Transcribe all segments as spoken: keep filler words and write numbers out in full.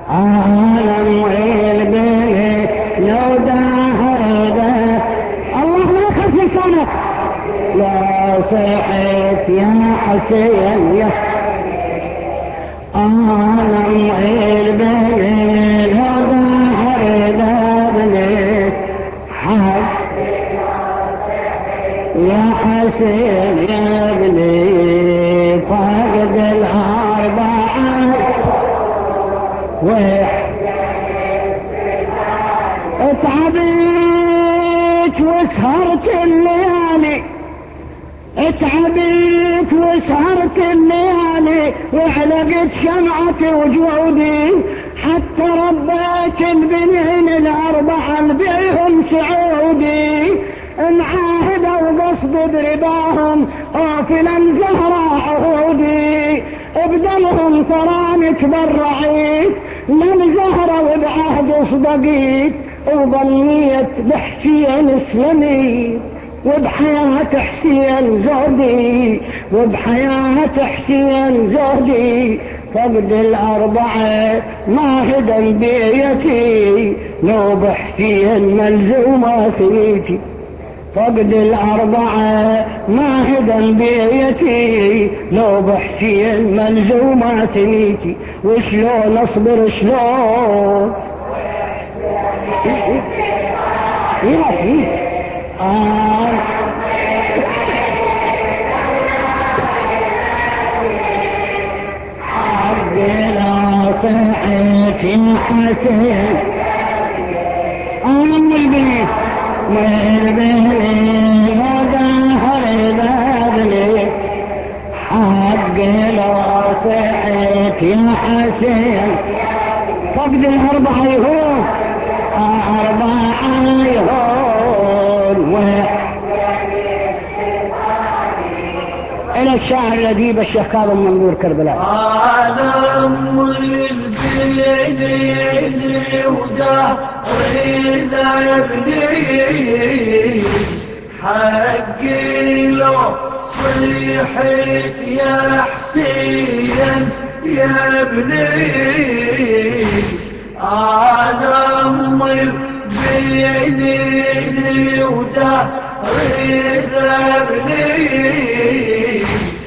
عالم والبلد لو دهرده الله ما يخف لسانك لا صحيت يا حسين يا عالم والبلد لو دهرده بلد حق يا حسين يا ابني فقد الأربعة اتعبت وسهرت الليالي اتعبت وسهرت الليالي وعلقت شمعتي وجودي حتى ربيت البنين الأربعة بيهم سعودي انعاهدوا قصد برباهم قافلا زهراء عهودي ابدلهم تراني تبرعيت من زهرة وبعهد صدقيت وظنيت بحسين اسلمي وبحياة حسين زودي وبحياة حسين زودي فقد الأربعة ما هدم بيتي لو بحسين ملزومة ثنيتي فقد الأربعة ما هدم بيتي لو بحسين ملزومة ثنيتي وشلون أصبر شلون ايه ايه آه عبدنا صحيت يا حسين آمن البيت والبيت ظهر بابلي حقنا صحيت يا حسين فقد الأربعة يهون أربعة يهون إلى الشاعر الأديب الشيخ كاظم منظور كربلاء عالم البلد ودهري ذا يبني حقي لو صيحت يا حسين يا ابني عالم البلد ودهري ذا يبني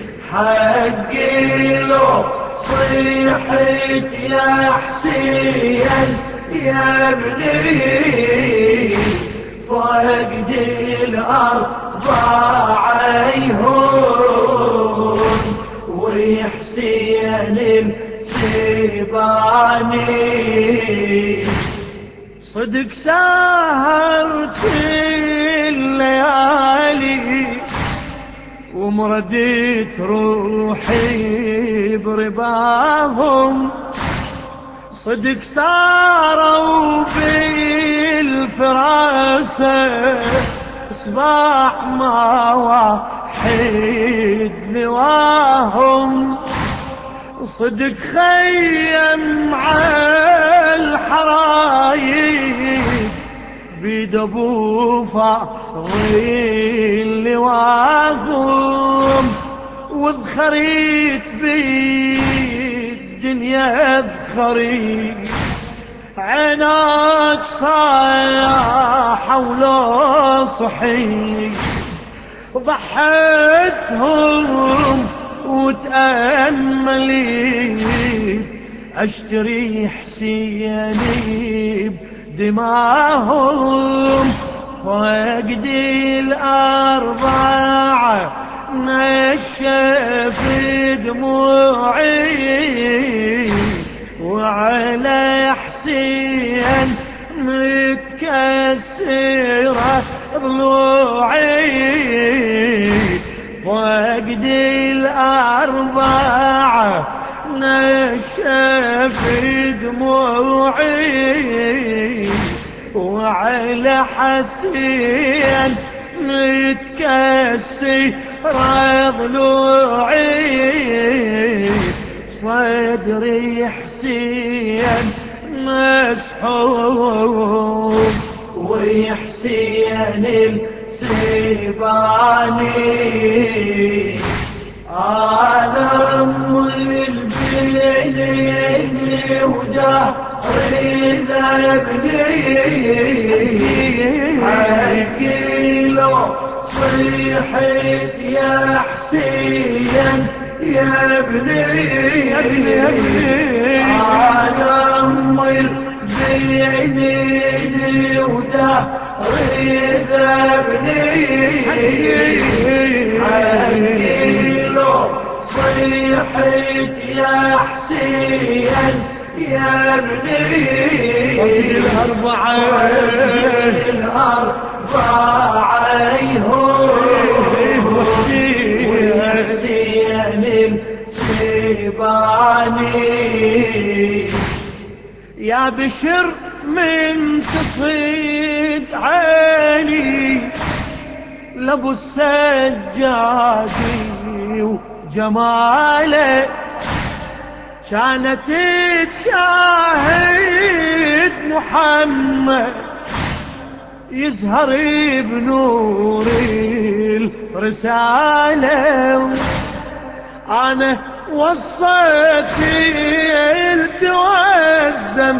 حقي لو صيحت يا حسين يا ابني فقد الأربعة يهون ويحسين السيباني صدق سهرت الليالي ومرديت روحي برباهم صدق ساروا بالفراسة صباح ما واحد لواهم صدق خيم على الحرايب بيد ابو فاضل لواهم وذخريت بالدنيا ذخريت عيناك صايحة ولو صحيت ضحيتهم وتأمليت اشتري حسيني بدماهم فقد الأربعة نشف دموعي وعلى حسين متكسرة ضلوعي فقد الأربعة نشف دموعي وعلى حسين متكسر ضلوعي صدري حسين مسحوب ويحسين السيباني أنا أم البنين ودهري ذبني حقي لو صيحت يا حسين يا ابني أنا أم البنين ودهري ذبني حقي لو صيحت يا حسين يا ابني الأربعة الأربعة يهون وحسين السيباني يا بشر من تصيد عيني لابو السجادي وجماله كانت تشاهد محمد يزهر بنور الرسالة أنا وصيت التوزن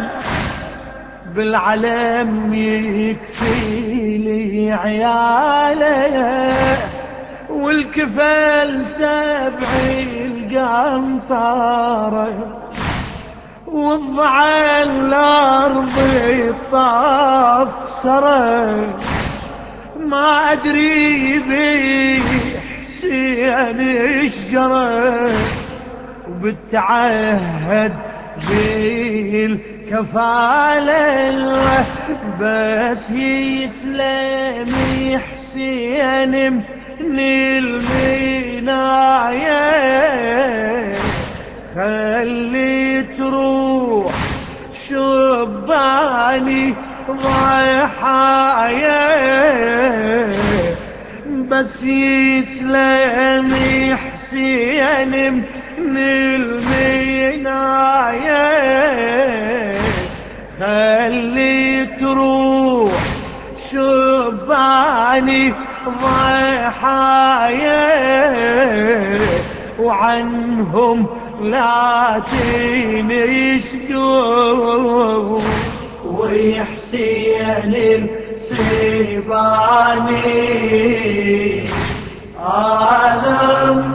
بالعلم يكفي لي عياله والكفل سبعي القنطارة والضعى الأرض الطاف سرى ما أدري بي حسين ايش جرى وبتعهد بالكفالة بس يسلم حسين من المناية خلي تروح شباني ضحايا بس يسلم حسين من المناية خلي تروح شباني ضحايا وعنهم لا تنشدوا ويحسين السيباني أنا أم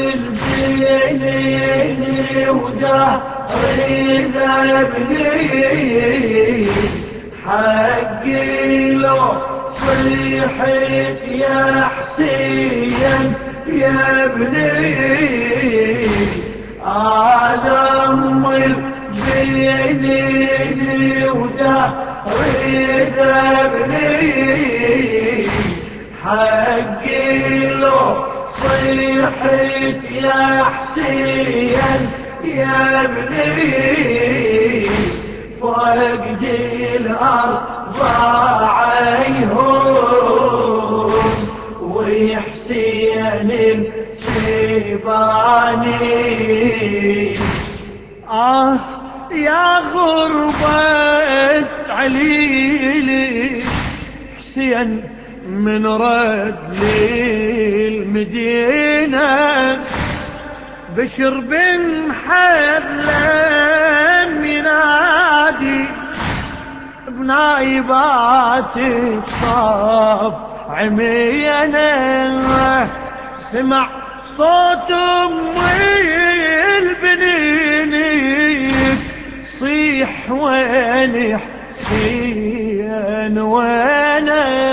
البنين ودهري ذبني حقي لو صيحت يا حسين يا ابني أنا أم البنين ودهري ذبني حقي لو صيحت يا حسين يا ابني فقد الأربعة يهون ويحسين السيباني آه يا غربة عليلي حسين من رد للمدينة بشر بن حذلم ينادي بنايبات الصف عمينا سمع صوت امي البنين صيح وين حسين وين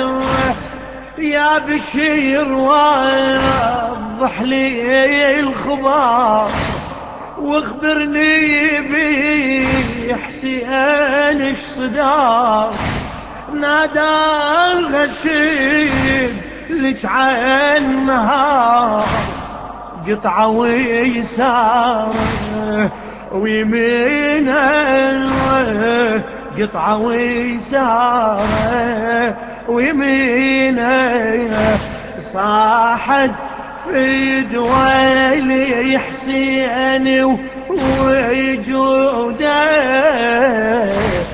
يا بشير وضح لي الخبر واخبرني بي حسين ايش صدار نادى الغشيم لك عن نهار قطعة ويسار ويمينه قطعة ويسار ويمينه صاحت في دوالي حسين وجوده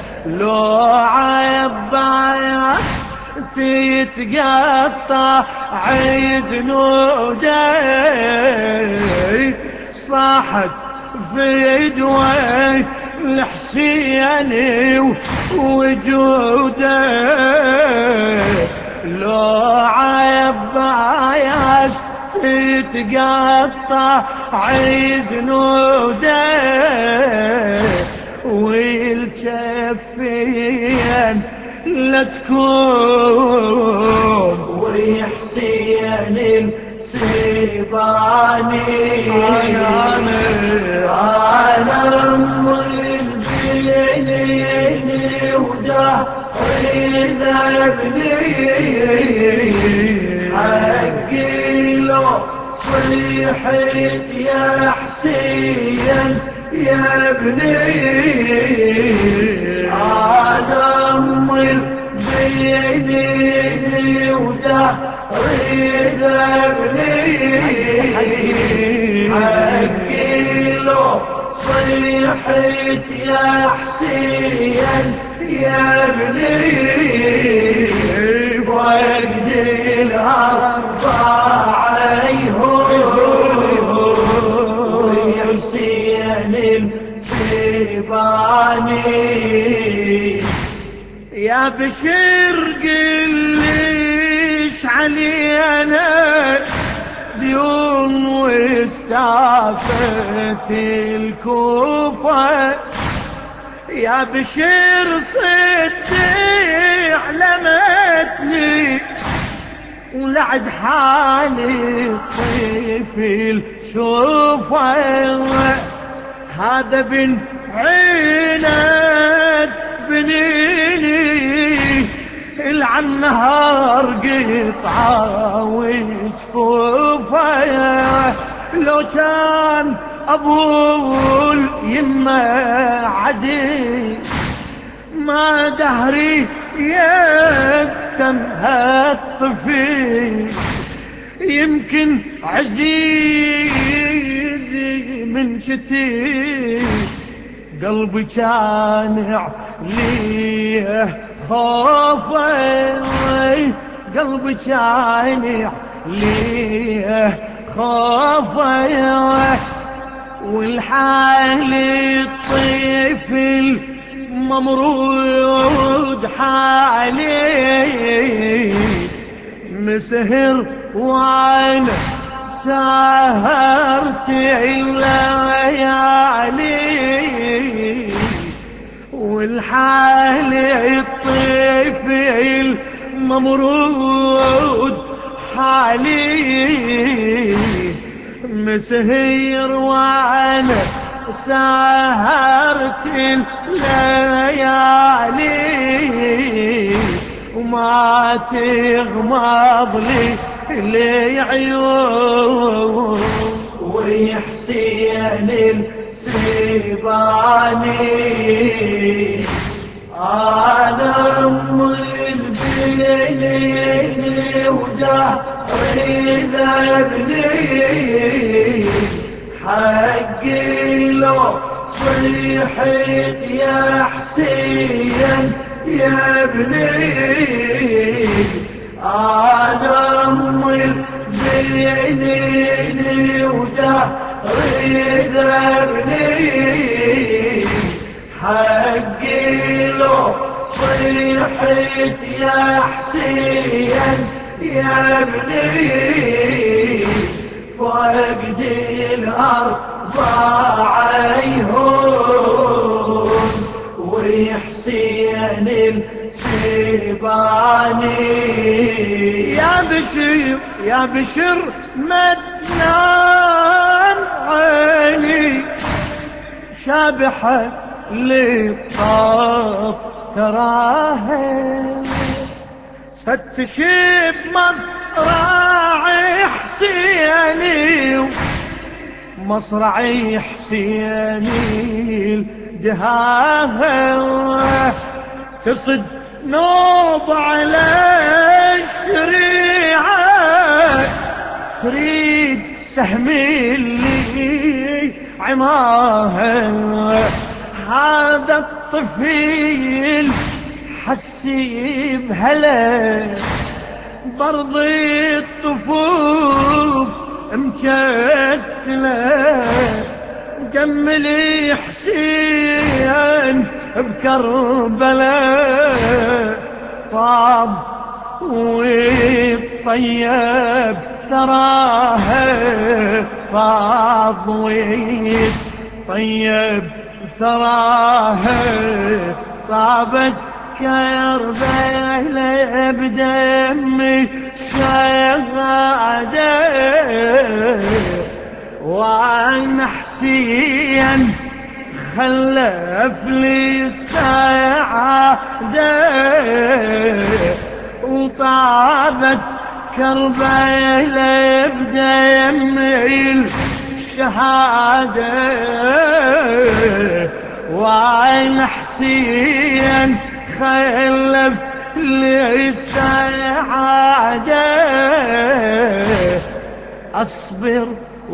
لو عباس تتقطع عيد نودي صاحت في دواي الحسيني وجوده لو عباياس تتقطع عيد نودي والكفين لا تكون ويحسين السيباني أنا أنا أنا أم البنين ودهري ذبني حقي لو صيحت يا حسين يا ابني أنا أم البنين ودهري ذبني حقي لو صيحت يا حسين يا ابني فقد الأربعة ويحسين السيباني يا بشر قل ليش علينا ديون واستعفت الكوفة يا بشر صدي علمتني ولعد حالي الطفل شوفه هذا بن عينك بنيني العن نهار قطعة وجفوفه لو كان أبو اليمة عدي ما دهري يتم هالطفل يمكن عزيزي من شتي قلبي كان ليه خوفه قلبي كان ليه خوفه والحال الطفل ممرود حالي مسهر وانا سهرت الليالي والحال الطفل ممرود حالي مسهر وانا سهرت الليالي وما تغمض لي لي عيون ويحسين السيباني أنا أم البنين ودهري ذبني حقي لو صيحت يا حسين يا ابني أنا أم البنين ودهري ذبني حقي لو صيحت يا حسين يا ابني فقد الأربعة يهون ويحسين السيباني يا بشير يا بشر مدنان عيني شابحة للطاف تراها فتشي بمصراعي حسيني مصرعي حسيني الدهاها تصد نوب على الشريعة تريد سهمي اللي عماها هذا الطفيل حسي بهلا برض الطفوف مكتلة جملي حسين بكربلاء فاض والطيب ثراها فاض والطيب ثراها طابت كربلاء بدمي شهادة وعن حسين خلف لي السعادة وطابت كربلاء بدمي الشهادة وعن حسين خلف لي السعادة أصبر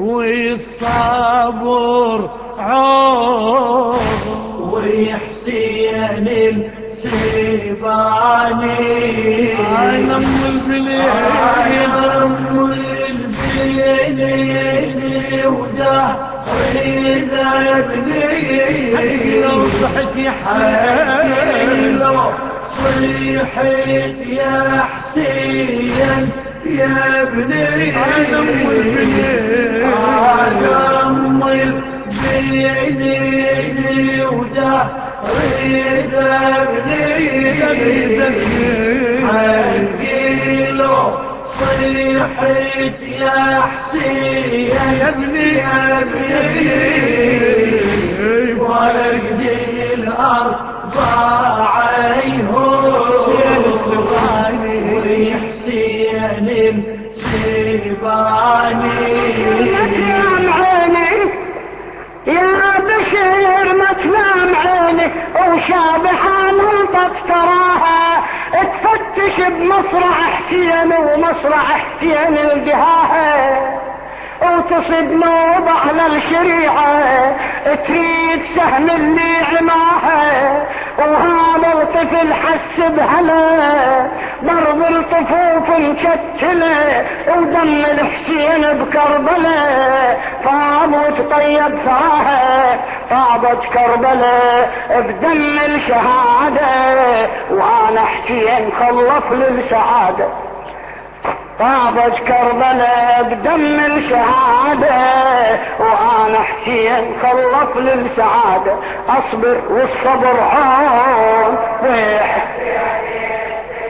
والصبر عون ويحسين السيباني أنا أم البليل أنا أم البليل ودهري ذبني لو صحت يا حسين لو صيحت يا حسين يا ابني أنا أم البليل أنا أم البليل ودهري ذبني حقي لو صيحت يا حسين يا ابني يا ابني ورقدي الأربع عيون ويحسين السيباني تنام عيني يا بشير ما تنام عيني وشابحة منطق تراها تفتش بمصرع حسين ومصرع حسين الجهاها وتصد موضع للشريعة تريد سهم اللي عماها وهذا الطفل حس بهلا ضرب الطفوف مشتلة ودم الحسين بكربلاء فابوت طيب ثراها فابت كربلاء بدم الشهادة وانا حسين خلص للسعادة طابت كربلاء بدم الشهادة وانا حسين خلص للسعادة اصبر والصبر عون ويحسين